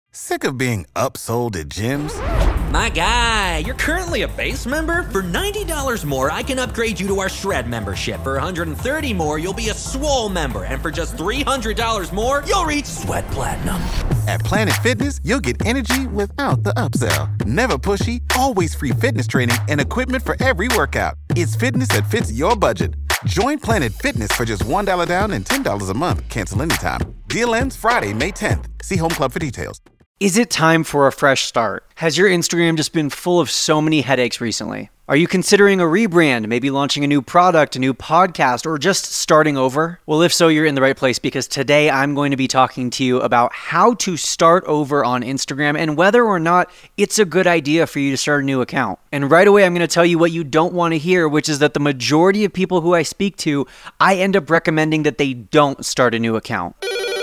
Sick of being upsold at gyms? My guy, you're currently a base member? For $90 more, I can upgrade you to our Shred membership. For $130 more, you'll be a Swole member. And for just $300 more, you'll reach Sweat Platinum. At Planet Fitness, you'll get energy without the upsell. Never pushy, always free fitness training and equipment for every workout. It's fitness that fits your budget. Join Planet Fitness for just $1 down and $10 a month. Cancel anytime. Deal ends Friday, May 10th. See Home Club for details. Is it time for a fresh start? Has your Instagram just been full of so many headaches recently? Are you considering a rebrand, maybe launching a new product, a new podcast, or just starting over? Well, if so, you're in the right place because today I'm going to be talking to you about how to start over on Instagram and whether or not it's a good idea for you to start a new account. And right away, I'm going to tell you what you don't want to hear, which is that the majority of people who I speak to, I end up recommending that they don't start a new account.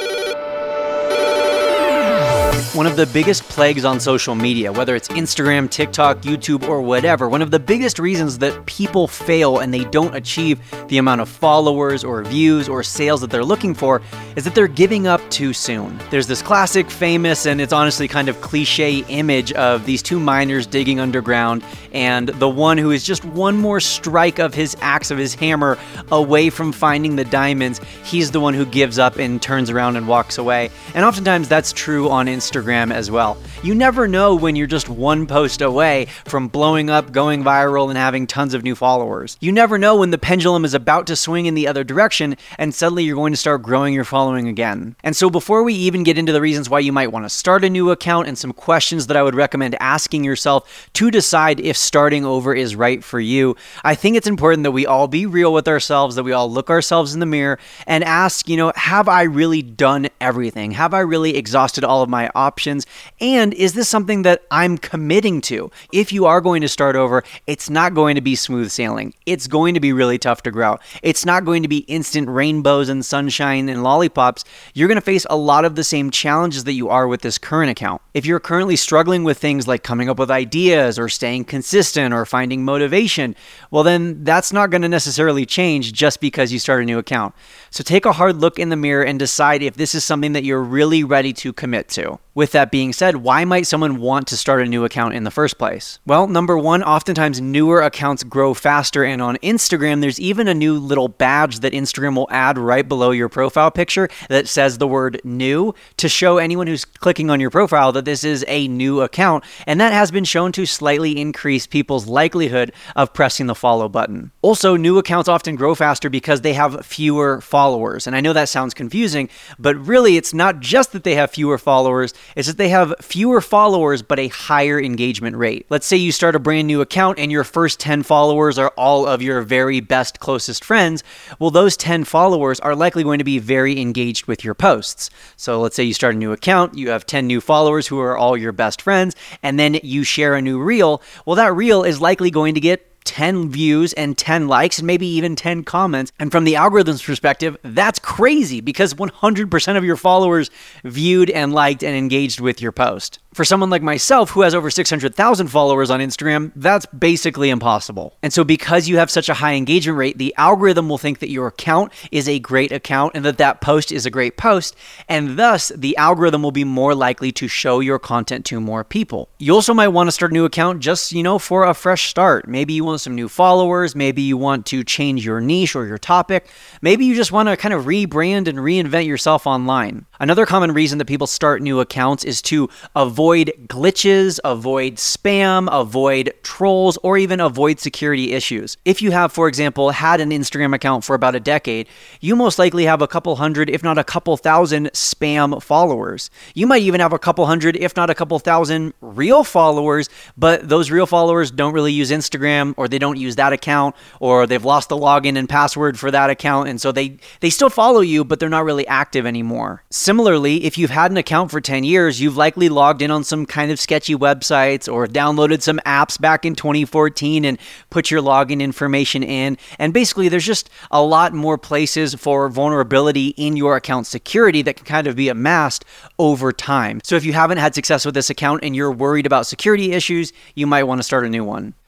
One of the biggest plagues on social media, whether it's Instagram, TikTok, YouTube, or whatever, one of the biggest reasons that people fail and they don't achieve the amount of followers or views or sales that they're looking for is that they're giving up too soon. There's this classic, famous, and it's honestly kind of cliche image of these two miners digging underground and the one who is just one more strike of his axe, of his hammer, away from finding the diamonds. He's the one who gives up and turns around and walks away. And oftentimes that's true on Instagram as well. You never know when you're just one post away from blowing up, going viral, and having tons of new followers. You never know when the pendulum is about to swing in the other direction and suddenly you're going to start growing your following again. And so before we even get into the reasons why you might want to start a new account and some questions that I would recommend asking yourself to decide if starting over is right for you, I think it's important that we all be real with ourselves, that we all look ourselves in the mirror and ask, have I really done everything? Have I really exhausted all of my options? And is this something that I'm committing to? If you are going to start over, it's not going to be smooth sailing. It's going to be really tough to grow. It's not going to be instant rainbows and sunshine and lollipops. You're going to face a lot of the same challenges that you are with this current account. If you're currently struggling with things like coming up with ideas or staying consistent or finding motivation, well then that's not going to necessarily change just because you start a new account. So take a hard look in the mirror and decide if this is something that you're really ready to commit to. With that being said, why might someone want to start a new account in the first place? Well, number one, oftentimes newer accounts grow faster, and on Instagram, there's even a new little badge that Instagram will add right below your profile picture that says the word new to show anyone who's clicking on your profile that this is a new account, and that has been shown to slightly increase people's likelihood of pressing the follow button. Also, new accounts often grow faster because they have fewer followers, and I know that sounds confusing, but really it's not just that they have fewer followers, it's that they have fewer followers but a higher engagement rate. Let's say you start a brand new account and your first 10 followers are all of your very best, closest friends. Well, those 10 followers are likely going to be very engaged with your posts. So let's say you start a new account, you have 10 new followers who are all your best friends, and then you share a new reel. Well, that reel is likely going to get 10 views and 10 likes and maybe even 10 comments. And from the algorithm's perspective, that's crazy because 100% of your followers viewed and liked and engaged with your post. For someone like myself who has over 600,000 followers on Instagram, that's basically impossible. And so because you have such a high engagement rate, the algorithm will think that your account is a great account and that post is a great post. And thus, the algorithm will be more likely to show your content to more people. You also might want to start a new account just, for a fresh start. Maybe you want some new followers. Maybe you want to change your niche or your topic. Maybe you just want to kind of rebrand and reinvent yourself online. Another common reason that people start new accounts is to avoid glitches, avoid spam, avoid trolls, or even avoid security issues. If you have, for example, had an Instagram account for about a decade, you most likely have a couple hundred, if not a couple thousand spam followers. You might even have a couple hundred, if not a couple thousand real followers, but those real followers don't really use Instagram, or they don't use that account, or they've lost the login and password for that account, and so they still follow you, but they're not really active anymore. Similarly, if you've had an account for 10 years, you've likely logged in on some kind of sketchy websites or downloaded some apps back in 2014 and put your login information in. And basically, there's just a lot more places for vulnerability in your account security that can kind of be amassed over time. So if you haven't had success with this account and you're worried about security issues, you might want to start a new one.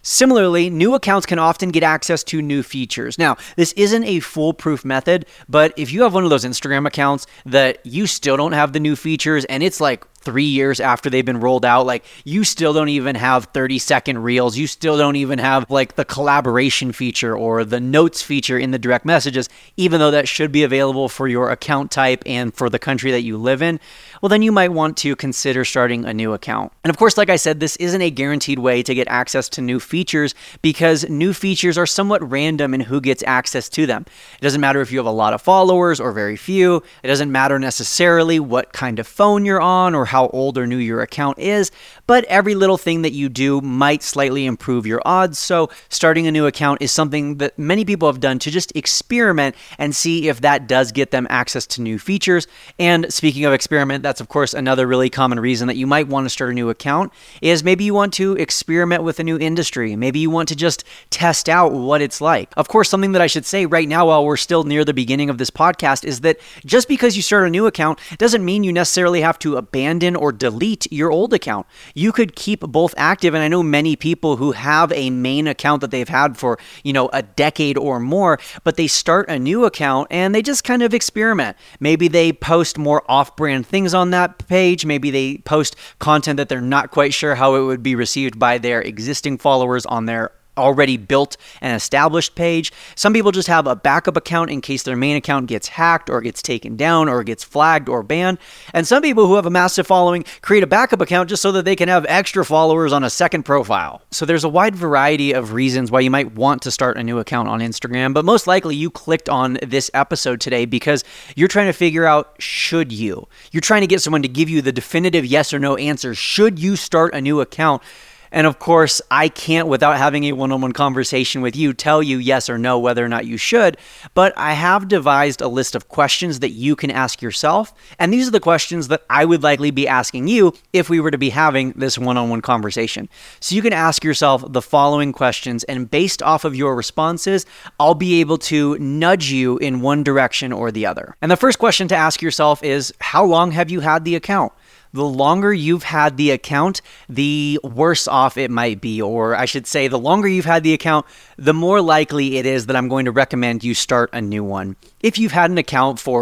Similarly, new accounts can often get access to new features. Now, this isn't a foolproof method, but if you have one of those Instagram accounts that you still don't have the new features and it's like 3 years after they've been rolled out, like you still don't even have 30-second reels, you still don't even have like the collaboration feature or the notes feature in the direct messages, even though that should be available for your account type and for the country that you live in, well, then you might want to consider starting a new account. And of course, like I said, this isn't a guaranteed way to get access to new features because new features are somewhat random in who gets access to them. It doesn't matter if you have a lot of followers or very few. It doesn't matter necessarily what kind of phone you're on or how old or new your account is, but every little thing that you do might slightly improve your odds. So starting a new account is something that many people have done to just experiment and see if that does get them access to new features. And speaking of experiment, that's of course another really common reason that you might want to start a new account is maybe you want to experiment with a new industry. Maybe you want to just test out what it's like. Of course, something that I should say right now while we're still near the beginning of this podcast is that just because you start a new account doesn't mean you necessarily have to abandon or delete your old account. You could keep both active, and I know many people who have a main account that they've had for, a decade or more, but they start a new account and they just kind of experiment. Maybe they post more off-brand things on that page. Maybe they post content that they're not quite sure how it would be received by their existing followers on their already built and established page. Some people just have a backup account in case their main account gets hacked or gets taken down or gets flagged or banned. And some people who have a massive following create a backup account just so that they can have extra followers on a second profile. So there's a wide variety of reasons why you might want to start a new account on Instagram, but most likely you clicked on this episode today because you're trying to figure out, should you? You're trying to get someone to give you the definitive yes or no answer. Should you start a new account? And of course, I can't, without having a one-on-one conversation with you, tell you yes or no whether or not you should, but I have devised a list of questions that you can ask yourself, and these are the questions that I would likely be asking you if we were to be having this one-on-one conversation. So you can ask yourself the following questions, and based off of your responses, I'll be able to nudge you in one direction or the other. And the first question to ask yourself is, how long have you had the account? The longer you've had the account, the worse off it might be. Or I should say, the longer you've had the account, the more likely it is that I'm going to recommend you start a new one. If you've had an account for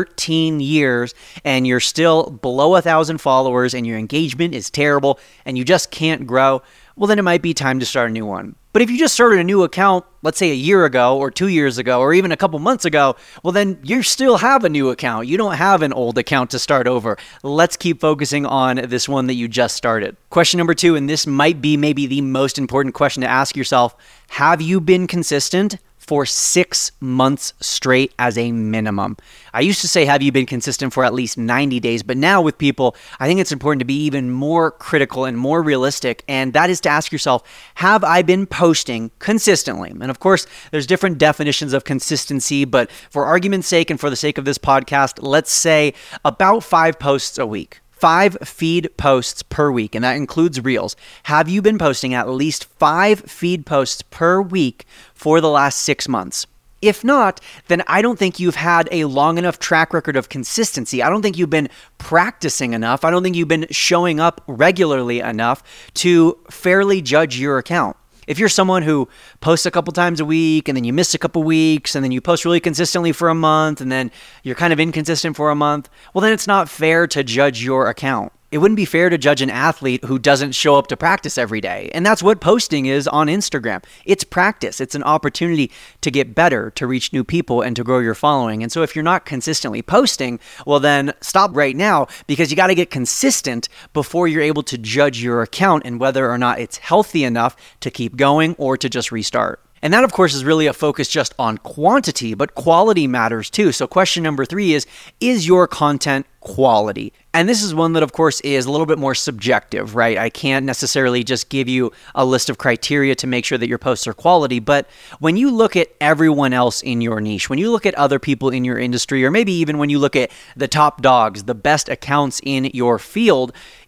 13 years and you're still below 1,000 followers and your engagement is terrible and you just can't grow, well, then it might be time to start a new one. But if you just started a new account, let's say a year ago or 2 years ago or even a couple months ago, well, then you still have a new account. You don't have an old account to start over. Let's keep focusing on this one that you just started. Question number 2, and this might be maybe the most important question to ask yourself, have you been consistent for 6 months straight as a minimum? I used to say, have you been consistent for at least 90 days? But now with people, I think it's important to be even more critical and more realistic. And that is to ask yourself, have I been posting consistently? And of course, there's different definitions of consistency, but for argument's sake and for the sake of this podcast, let's say about 5 posts a week. 5 feed posts per week, and that includes Reels. Have you been posting at least 5 feed posts per week for the last 6 months? If not, then I don't think you've had a long enough track record of consistency. I don't think you've been practicing enough. I don't think you've been showing up regularly enough to fairly judge your account. If you're someone who posts a couple times a week and then you miss a couple weeks and then you post really consistently for a month and then you're kind of inconsistent for a month, well, then it's not fair to judge your account. It wouldn't be fair to judge an athlete who doesn't show up to practice every day. And that's what posting is on Instagram. It's practice. It's an opportunity to get better, to reach new people, and to grow your following. And so if you're not consistently posting, well then stop right now, because you got to get consistent before you're able to judge your account and whether or not it's healthy enough to keep going or to just restart. And that, of course, is really a focus just on quantity, but quality matters too. So question number 3 is your content quality? And this is one that, of course, is a little bit more subjective, right? I can't necessarily just give you a list of criteria to make sure that your posts are quality. But when you look at everyone else in your niche, when you look at other people in your industry, or maybe even when you look at the top dogs, the best accounts in your field,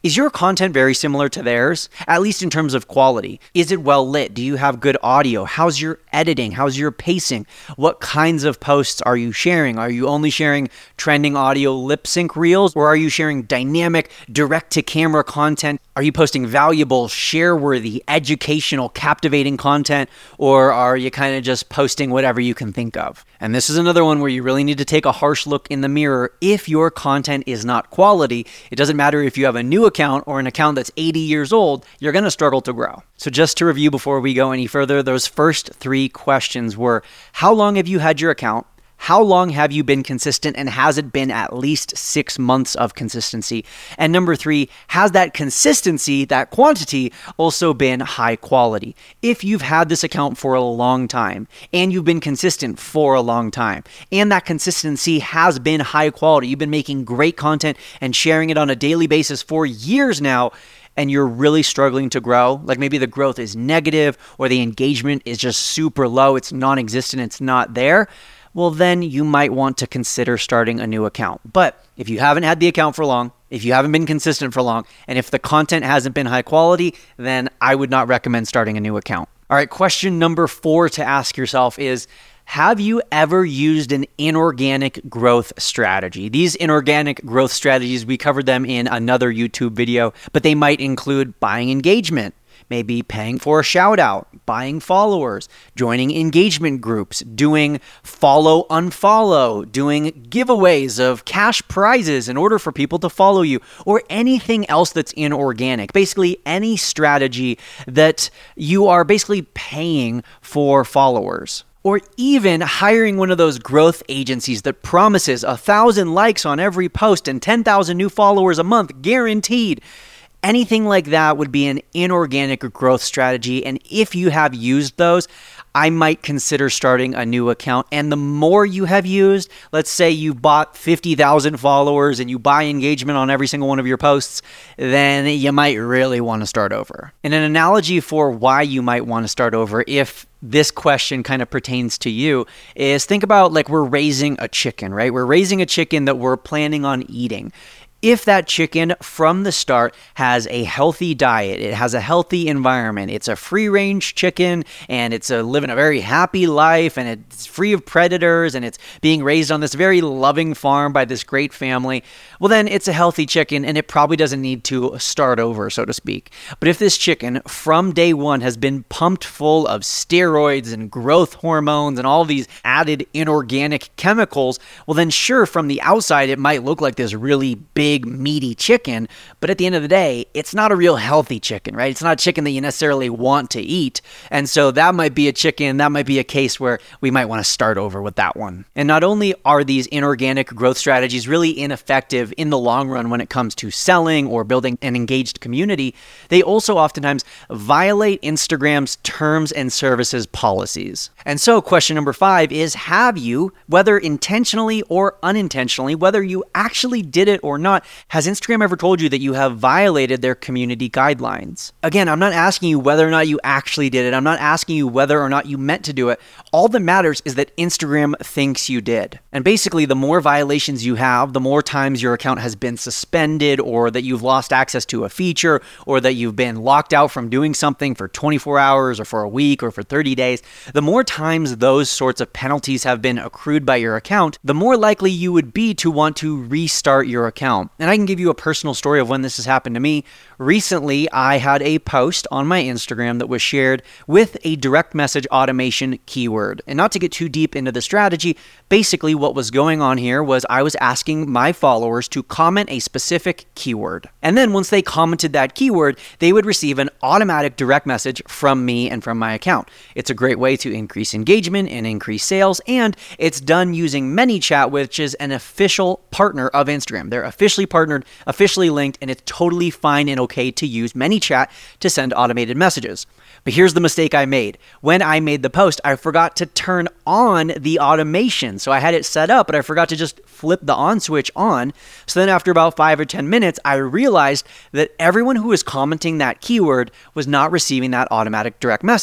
Is your content very similar to theirs, at least in terms of quality? Is it well lit? Do you have good audio? How's your editing? How's your pacing? What kinds of posts are you sharing? Are you only sharing trending audio lip sync reels, or are you sharing dynamic direct-to-camera content? Are you posting valuable, share-worthy, educational, captivating content, or are you kind of just posting whatever you can think of? And this is another one where you really need to take a harsh look in the mirror. If your content is not quality, it doesn't matter if you have a new account or an account that's 80 years old, you're going to struggle to grow. So just to review before we go any further, those first 3 questions were, how long have you had your account? How long have you been consistent, and has it been at least 6 months of consistency? And number 3, has that consistency, that quantity, also been high quality? If you've had this account for a long time, and you've been consistent for a long time, and that consistency has been high quality, you've been making great content and sharing it on a daily basis for years now, and you're really struggling to grow, like maybe the growth is negative or the engagement is just super low, it's non-existent, it's not there, well, then you might want to consider starting a new account. But if you haven't had the account for long, if you haven't been consistent for long, and if the content hasn't been high quality, then I would not recommend starting a new account. All right, question number 4 to ask yourself is, have you ever used an inorganic growth strategy? These inorganic growth strategies, we covered them in another YouTube video, but they might include buying engagement, maybe paying for a shout out, buying followers, joining engagement groups, doing follow unfollow, doing giveaways of cash prizes in order for people to follow you, or anything else that's inorganic. Basically any strategy that you are basically paying for followers. Or even hiring one of those growth agencies that promises 1,000 likes on every post and 10,000 new followers a month guaranteed. Anything like that would be an inorganic growth strategy. And if you have used those, I might consider starting a new account. And the more you have used, let's say you bought 50,000 followers and you buy engagement on every single one of your posts, then you might really want to start over. And an analogy for why you might want to start over, if this question kind of pertains to you, is think about like we're raising a chicken, right? We're raising a chicken that we're planning on eating. If that chicken from the start has a healthy diet, it has a healthy environment, it's a free-range chicken, and it's living a very happy life, and it's free of predators, and it's being raised on this very loving farm by this great family, well then it's a healthy chicken, and it probably doesn't need to start over, so to speak. But if this chicken from day one has been pumped full of steroids and growth hormones and all these added inorganic chemicals, well then sure, from the outside it might look like this really big, meaty chicken, but at the end of the day, it's not a real healthy chicken, right? It's not a chicken that you necessarily want to eat. And so that might be a chicken, that might be a case where we might want to start over with that one. And not only are these inorganic growth strategies really ineffective in the long run when it comes to selling or building an engaged community, they also oftentimes violate Instagram's terms and services policies. And so question number 5 is, have you, whether intentionally or unintentionally, whether you actually did it or not, has Instagram ever told you that you have violated their community guidelines? Again, I'm not asking you whether or not you actually did it. I'm not asking you whether or not you meant to do it. All that matters is that Instagram thinks you did. And basically, the more violations you have, the more times your account has been suspended, or that you've lost access to a feature, or that you've been locked out from doing something for 24 hours or for a week or for 30 days, the more times those sorts of penalties have been accrued by your account, the more likely you would be to want to restart your account. And I can give you a personal story of when this has happened to me. Recently, I had a post on my Instagram that was shared with a direct message automation keyword. And not to get too deep into the strategy, basically what was going on here was I was asking my followers to comment a specific keyword. And then once they commented that keyword, they would receive an automatic direct message from me and from my account. It's a great way to increase engagement and increase sales, and it's done using ManyChat, which is an official partner of Instagram. They're officially partnered, officially linked, and it's totally fine and okay to use ManyChat to send automated messages. But here's the mistake I made. When I made the post, I forgot to turn on the automation. So I had it set up, but I forgot to just flip the on switch on. So then after about 5 or 10 minutes, I realized that everyone who was commenting that keyword was not receiving that automatic direct message.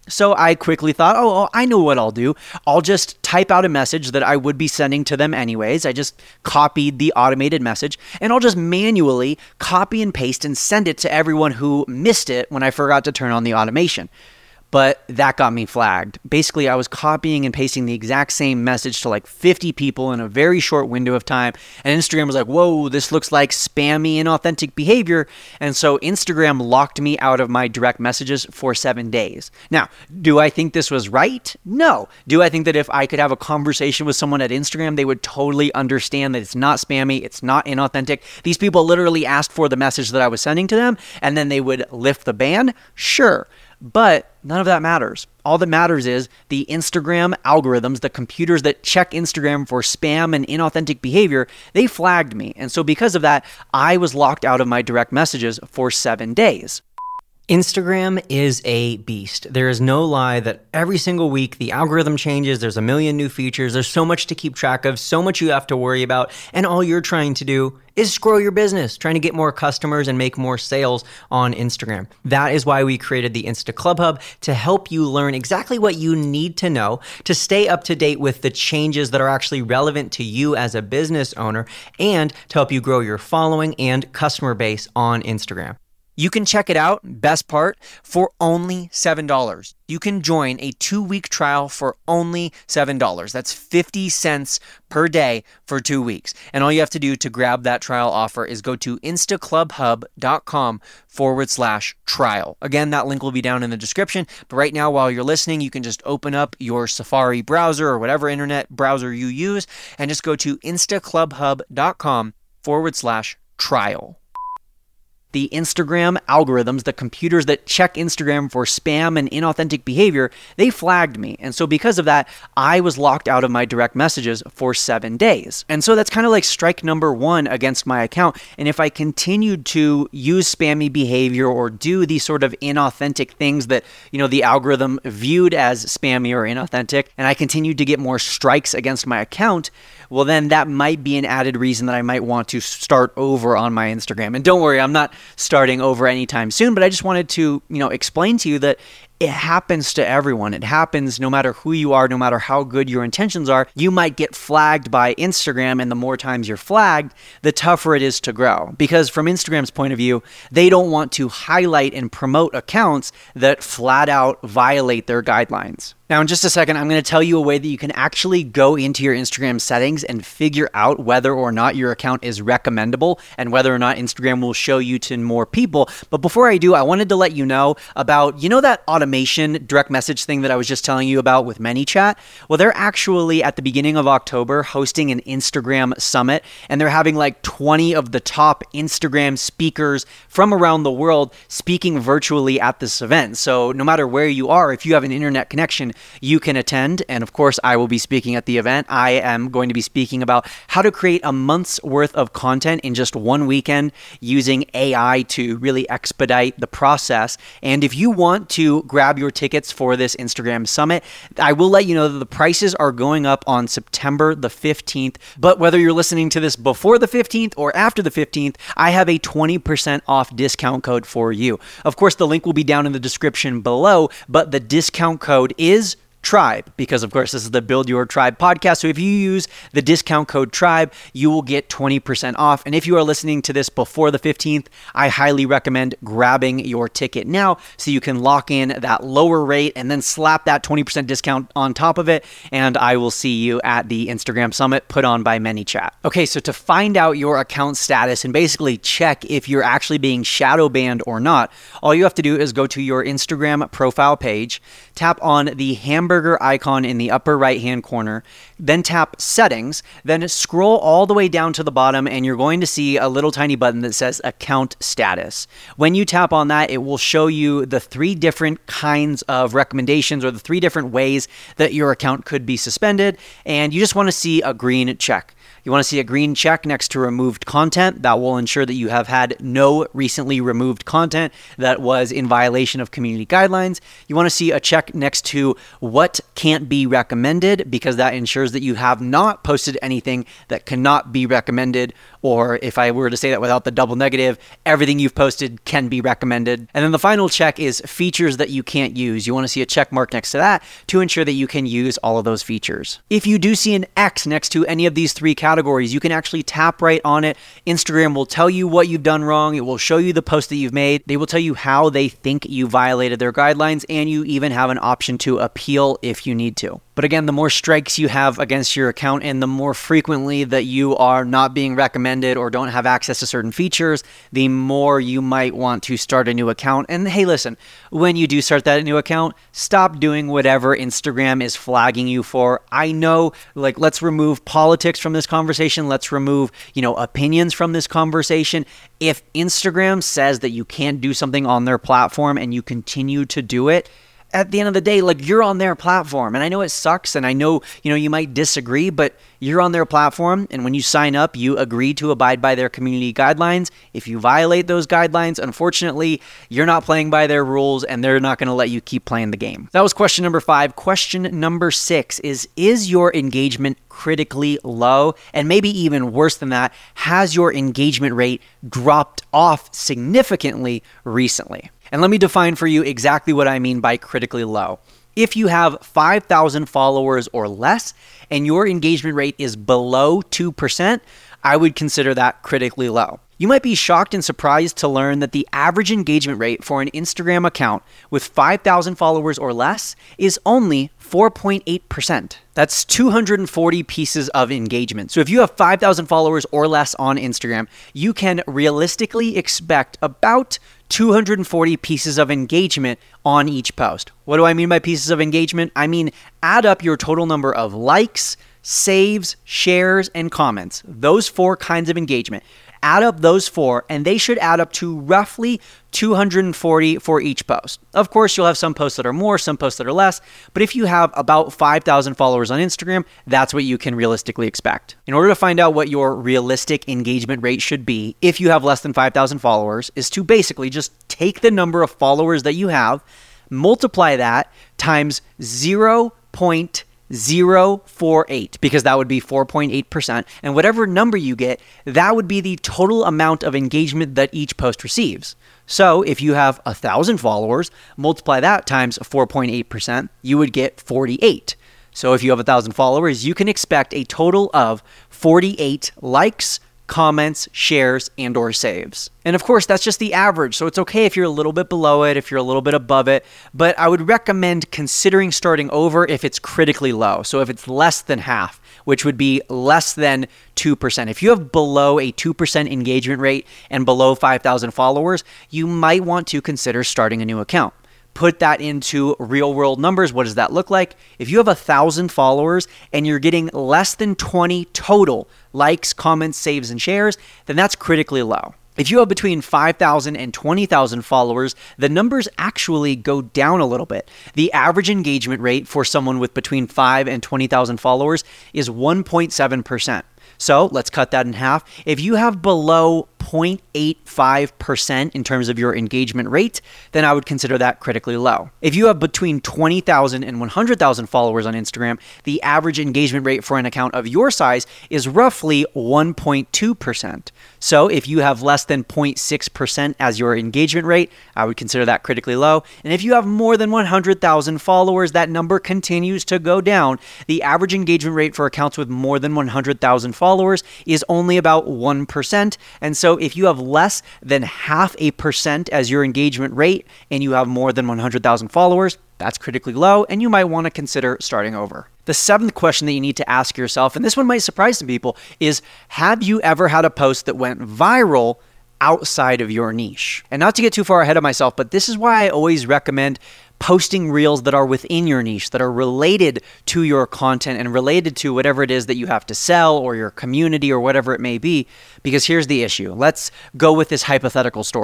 So I quickly thought, oh, I know what I'll do. I'll just type out a message that I would be sending to them anyways. I just copied the automated message, and I'll just manually copy and paste and send it to everyone who missed it when I forgot to turn on the automation. But that got me flagged. Basically, I was copying and pasting the exact same message to like 50 people in a very short window of time. And Instagram was like, whoa, this looks like spammy and inauthentic behavior. And so Instagram locked me out of my direct messages for 7 days. Now, do I think this was right? No. Do I think that if I could have a conversation with someone at Instagram, they would totally understand that it's not spammy, it's not inauthentic? These people literally asked for the message that I was sending to them, and then they would lift the ban? Sure. But none of that matters. All that matters is the Instagram algorithms, the computers that check Instagram for spam and inauthentic behavior, they flagged me. And so because of that, I was locked out of my direct messages for 7 days. Instagram is a beast. There is no lie that every single week the algorithm changes, there's a million new features, there's so much to keep track of, so much you have to worry about, and all you're trying to do is grow your business, trying to get more customers and make more sales on Instagram. That is why we created the Insta Club Hub, to help you learn exactly what you need to know to stay up to date with the changes that are actually relevant to you as a business owner, and to help you grow your following and customer base on Instagram. You can check it out, best part, for only $7. You can join a 2-week trial for only $7. That's 50 cents per day for 2 weeks. And all you have to do to grab that trial offer is go to instaclubhub.com/trial. Again, that link will be down in the description. But right now, while you're listening, you can just open up your Safari browser or whatever internet browser you use and just go to instaclubhub.com/trial. The Instagram algorithms, the computers that check Instagram for spam and inauthentic behavior, they flagged me. And so because of that, I was locked out of my direct messages for 7 days. And so that's kind of like strike number 1 against my account. And if I continued to use spammy behavior or do these sort of inauthentic things that, the algorithm viewed as spammy or inauthentic, and I continued to get more strikes against my account, well, then that might be an added reason that I might want to start over on my Instagram. And don't worry, I'm not starting over anytime soon, but I just wanted to, explain to you that it happens to everyone. It happens no matter who you are, no matter how good your intentions are. You might get flagged by Instagram, and the more times you're flagged, the tougher it is to grow. Because from Instagram's point of view, they don't want to highlight and promote accounts that flat out violate their guidelines. Now, in just a second, I'm going to tell you a way that you can actually go into your Instagram settings and figure out whether or not your account is recommendable and whether or not Instagram will show you to more people. But before I do, I wanted to let you know about, that automation direct message thing that I was just telling you about with ManyChat? Well, they're actually at the beginning of October hosting an Instagram summit, and they're having like 20 of the top Instagram speakers from around the world speaking virtually at this event. So no matter where you are, if you have an internet connection, you can attend. And of course, I will be speaking at the event. I am going to be speaking about how to create a month's worth of content in just one weekend using AI to really expedite the process. And if you want to grab your tickets for this Instagram summit, I will let you know that the prices are going up on September the 15th. But whether you're listening to this before the 15th or after the 15th, I have a 20% off discount code for you. Of course, the link will be down in the description below, but the discount code is Tribe, because of course this is the Build Your Tribe podcast. So if you use the discount code Tribe, you will get 20% off. And if you are listening to this before the 15th, I highly recommend grabbing your ticket now so you can lock in that lower rate and then slap that 20% discount on top of it. And I will see you at the Instagram summit put on by ManyChat. Okay, so to find out your account status and basically check if you're actually being shadow banned or not, all you have to do is go to your Instagram profile page, tap on the hamburger icon in the upper right-hand corner, then tap Settings, then scroll all the way down to the bottom, and you're going to see a little tiny button that says Account Status. When you tap on that, it will show you the 3 different kinds of recommendations or the 3 different ways that your account could be suspended, and you just want to see a green check. You want to see a green check next to removed content. That will ensure that you have had no recently removed content that was in violation of community guidelines. You want to see a check next to what can't be recommended, because that ensures that you have not posted anything that cannot be recommended. Or if I were to say that without the double negative, everything you've posted can be recommended. And then the final check is features that you can't use. You want to see a check mark next to that to ensure that you can use all of those features. If you do see an X next to any of these three categories, you can actually tap right on it. Instagram will tell you what you've done wrong. It will show you the post that you've made. They will tell you how they think you violated their guidelines, and you even have an option to appeal if you need to. But again, the more strikes you have against your account and the more frequently that you are not being recommended or don't have access to certain features, the more you might want to start a new account. And hey, listen, when you do start that new account, stop doing whatever Instagram is flagging you for. I know, let's remove politics from this conversation. Let's remove, opinions from this conversation. If Instagram says that you can't do something on their platform and you continue to do it, at the end of the day, you're on their platform. And I know it sucks, and I know, you might disagree, but you're on their platform. And when you sign up, you agree to abide by their community guidelines. If you violate those guidelines, unfortunately, you're not playing by their rules, and they're not going to let you keep playing the game. That was question number 5. Question number 6 is your engagement critically low? And maybe even worse than that, has your engagement rate dropped off significantly recently? And let me define for you exactly what I mean by critically low. If you have 5,000 followers or less and your engagement rate is below 2%, I would consider that critically low. You might be shocked and surprised to learn that the average engagement rate for an Instagram account with 5,000 followers or less is only 4.8%. That's 240 pieces of engagement. So if you have 5,000 followers or less on Instagram, you can realistically expect about 240 pieces of engagement on each post. What do I mean by pieces of engagement? I mean, add up your total number of likes, saves, shares, and comments. Those 4 kinds of engagement. Add up those 4, and they should add up to roughly 240 for each post. Of course, you'll have some posts that are more, some posts that are less, but if you have about 5,000 followers on Instagram, that's what you can realistically expect. In order to find out what your realistic engagement rate should be, if you have less than 5,000 followers, is to basically just take the number of followers that you have, multiply that times 0.048, because that would be 4.8%. And whatever number you get, that would be the total amount of engagement that each post receives. So if you have 1,000 followers, multiply that times 4.8%, you would get 48. So if you have 1,000 followers, you can expect a total of 48 likes, comments, shares, and or saves. And of course, that's just the average. So it's okay if you're a little bit below it, if you're a little bit above it, but I would recommend considering starting over if it's critically low. So if it's less than half, which would be less than 2%. If you have below a 2% engagement rate and below 5,000 followers, you might want to consider starting a new account. Put that into real world numbers. What does that look like? If you have 1,000 followers and you're getting less than 20 total likes, comments, saves, and shares, then that's critically low. If you have between 5,000 and 20,000 followers, the numbers actually go down a little bit. The average engagement rate for someone with between 5 and 20,000 followers is 1.7%. So let's cut that in half. If you have below 0.85% in terms of your engagement rate, then I would consider that critically low. If you have between 20,000 and 100,000 followers on Instagram, the average engagement rate for an account of your size is roughly 1.2%. So if you have less than 0.6% as your engagement rate, I would consider that critically low. And if you have more than 100,000 followers, that number continues to go down. The average engagement rate for accounts with more than 100,000 followers is only about 1%. And so if you have less than 0.5% as your engagement rate and you have more than 100,000 followers, that's critically low, and you might want to consider starting over. The 7th question that you need to ask yourself, and this one might surprise some people, is have you ever had a post that went viral outside of your niche? And not to get too far ahead of myself, but this is why I always recommend posting reels that are within your niche, that are related to your content and related to whatever it is that you have to sell or your community or whatever it may be. Because here's the issue. Let's go with this hypothetical story.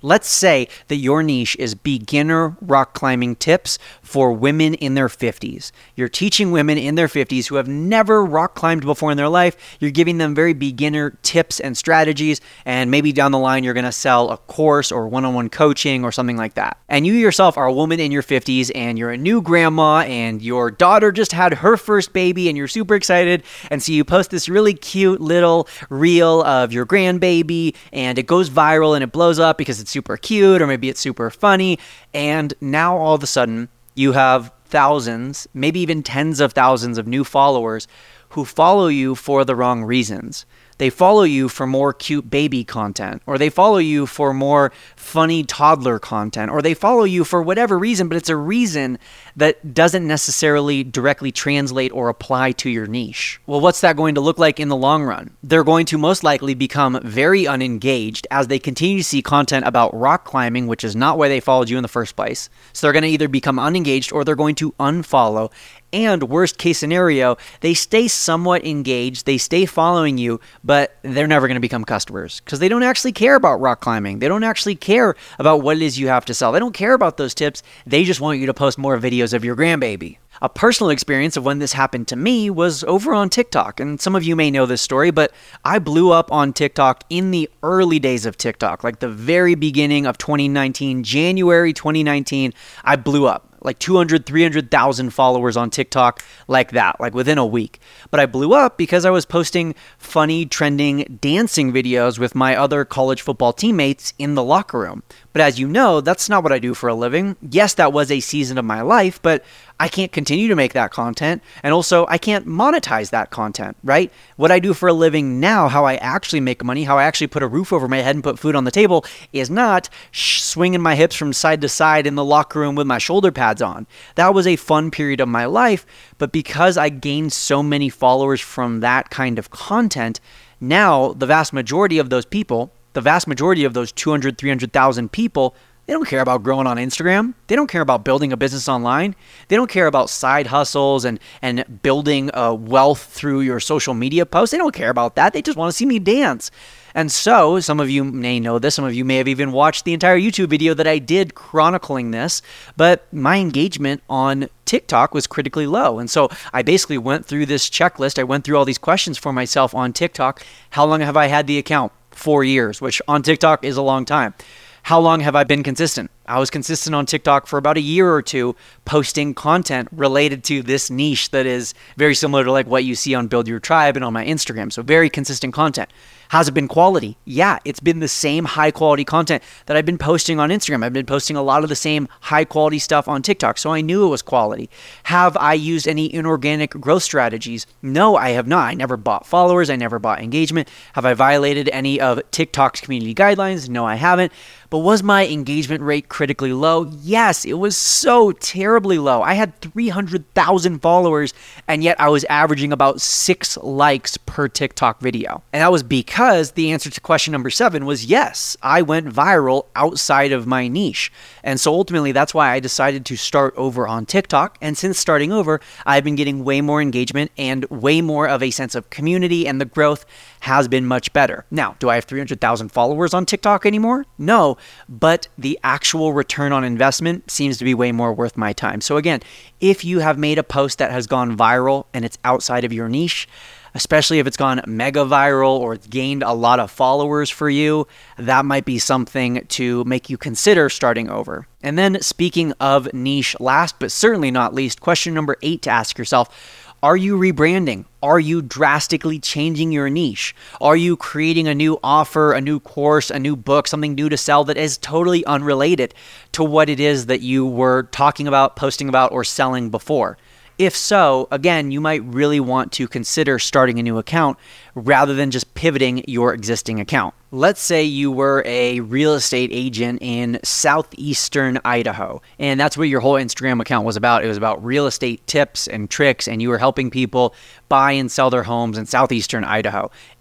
Let's say that your niche is beginner rock climbing tips for women in their 50s. You're teaching women in their 50s who have never rock climbed before in their life. You're giving them very beginner tips and strategies, and maybe down the line you're going to sell a course or one-on-one coaching or something like that. And you yourself are a woman in your 50s, and you're a new grandma, and your daughter just had her first baby, and you're super excited, and so you post this really cute little reel of your grandbaby, and it goes viral and it blows up because it's super cute, or maybe it's super funny, and now all of a sudden you have thousands, maybe even tens of thousands of new followers who follow you for the wrong reasons. They follow you for more cute baby content, or they follow you for more funny toddler content, or they follow you for whatever reason, but it's a reason that doesn't necessarily directly translate or apply to your niche. Well, what's that going to look like in the long run? They're going to most likely become very unengaged as they continue to see content about rock climbing, which is not why they followed you in the first place. So they're going to either become unengaged or they're going to unfollow. And worst case scenario, they stay somewhat engaged, they stay following you, but they're never going to become customers because they don't actually care about rock climbing. They don't actually care about what it is you have to sell. They don't care about those tips. They just want you to post more videos of your grandbaby. A personal experience of when this happened to me was over on TikTok. And some of you may know this story, but I blew up on TikTok in the early days of TikTok, like the very beginning of 2019, January 2019, I blew up. Like 200, 300,000 followers on TikTok like that, like within a week. But I blew up because I was posting funny, trending dancing videos with my other college football teammates in the locker room. But as you know, that's not what I do for a living. Yes, that was a season of my life, but I can't continue to make that content. And also, I can't monetize that content, right? What I do for a living now, how I actually make money, how I actually put a roof over my head and put food on the table is not swinging my hips from side to side in the locker room with my shoulder pads on. That was a fun period of my life, but because I gained so many followers from that kind of content, now the vast majority of those people, the vast majority of those 200, 300,000 people, they don't care about growing on Instagram. They don't care about building a business online. They don't care about side hustles and building wealth through your social media posts. They don't care about that. They just want to see me dance. And so, some of you may know this, some of you may have even watched the entire YouTube video that I did chronicling this, but my engagement on TikTok was critically low. And so I basically went through this checklist. I went through all these questions for myself on TikTok. How long have I had the account? 4 years, which on TikTok is a long time. How long have I been consistent? I was consistent on TikTok for about a year or two, posting content related to this niche that is very similar to like what you see on Build Your Tribe and on my Instagram. So very consistent content. Has it been quality? Yeah, it's been the same high quality content that I've been posting on Instagram. I've been posting a lot of the same high quality stuff on TikTok, so I knew it was quality. Have I used any inorganic growth strategies? No, I have not. I never bought followers. I never bought engagement. Have I violated any of TikTok's community guidelines? No, I haven't. But was my engagement rate critically low? Yes, it was so terribly low. I had 300,000 followers, and yet I was averaging about 6 likes per TikTok video. And that was because the answer to question number 7 was yes, I went viral outside of my niche. And so ultimately, that's why I decided to start over on TikTok. And since starting over, I've been getting way more engagement and way more of a sense of community, and the growth has been much better. Now, do I have 300,000 followers on TikTok anymore? No, but the actual return on investment seems to be way more worth my time. So again, if you have made a post that has gone viral and it's outside of your niche, especially if it's gone mega viral or it's gained a lot of followers for you, that might be something to make you consider starting over. And then speaking of niche, last but certainly not least, question number 8 to ask yourself, are you rebranding? Are you drastically changing your niche? Are you creating a new offer, a new course, a new book, something new to sell that is totally unrelated to what it is that you were talking about, posting about, or selling before? If so, again, you might really want to consider starting a new account rather than just pivoting your existing account. Let's say you were a real estate agent in southeastern Idaho, and that's what your whole Instagram account was about. It was about real estate tips and tricks, and you were helping people buy and sell their homes in southeastern Idaho.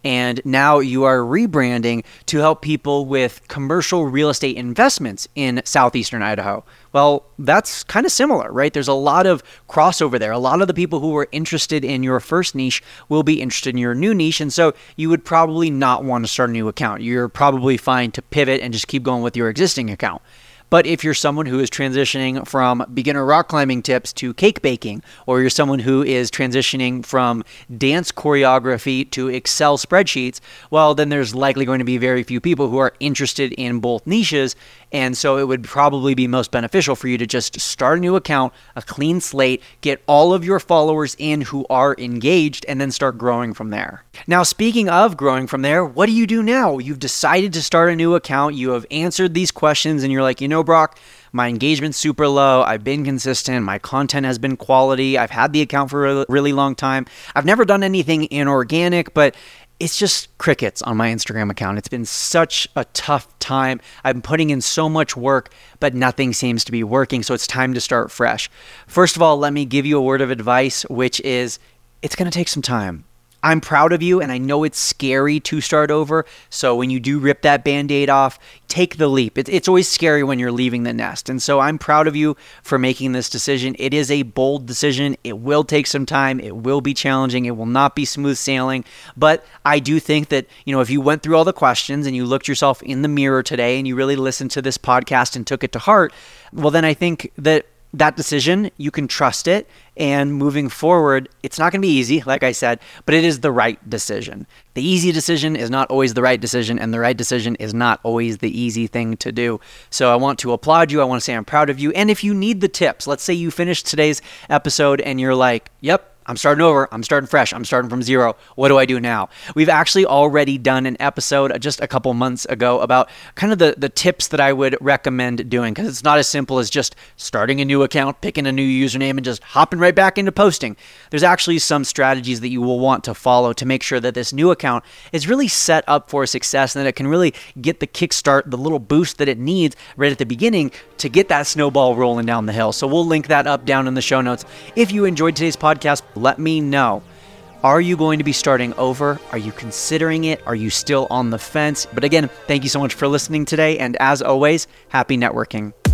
and now you are rebranding to help people with commercial real estate investments in southeastern Idaho. Well, that's kind of similar, right? There's a lot of crossover there. A lot of the people who were interested in your first niche will be interested in your new niche, and so you would probably not want to start a new account. You're probably fine to pivot and just keep going with your existing account. But if you're someone who is transitioning from beginner rock climbing tips to cake baking, or you're someone who is transitioning from dance choreography to Excel spreadsheets, well, then there's likely going to be very few people who are interested in both niches. And so it would probably be most beneficial for you to just start a new account, a clean slate, get all of your followers in who are engaged, and then start growing from there. Now, speaking of growing from there, what do you do now? You've decided to start a new account. You have answered these questions and you're like, Brock, my engagement's super low. I've been consistent. My content has been quality. I've had the account for a really long time. I've never done anything inorganic, but it's just crickets on my Instagram account. It's been such a tough time. I'm putting in so much work, but nothing seems to be working. So it's time to start fresh. First of all, let me give you a word of advice, which is it's going to take some time. I'm proud of you, and I know it's scary to start over. So when you do rip that Band-Aid off, take the leap. It's always scary when you're leaving the nest. And so I'm proud of you for making this decision. It is a bold decision. It will take some time. It will be challenging. It will not be smooth sailing. But I do think that, if you went through all the questions and you looked yourself in the mirror today and you really listened to this podcast and took it to heart, well, then I think that decision, you can trust it. And moving forward, it's not going to be easy, like I said, but it is the right decision. The easy decision is not always the right decision, and the right decision is not always the easy thing to do. So I want to applaud you. I want to say I'm proud of you. And if you need the tips, let's say you finished today's episode and you're like, yep, I'm starting over. I'm starting fresh. I'm starting from zero. What do I do now? We've actually already done an episode just a couple months ago about kind of the tips that I would recommend doing, because it's not as simple as just starting a new account, picking a new username, and just hopping right back into posting. There's actually some strategies that you will want to follow to make sure that this new account is really set up for success and that it can really get the kickstart, the little boost that it needs right at the beginning to get that snowball rolling down the hill. So we'll link that up down in the show notes. If you enjoyed today's podcast, let me know. Are you going to be starting over? Are you considering it? Are you still on the fence? But again, thank you so much for listening today. And as always, happy networking.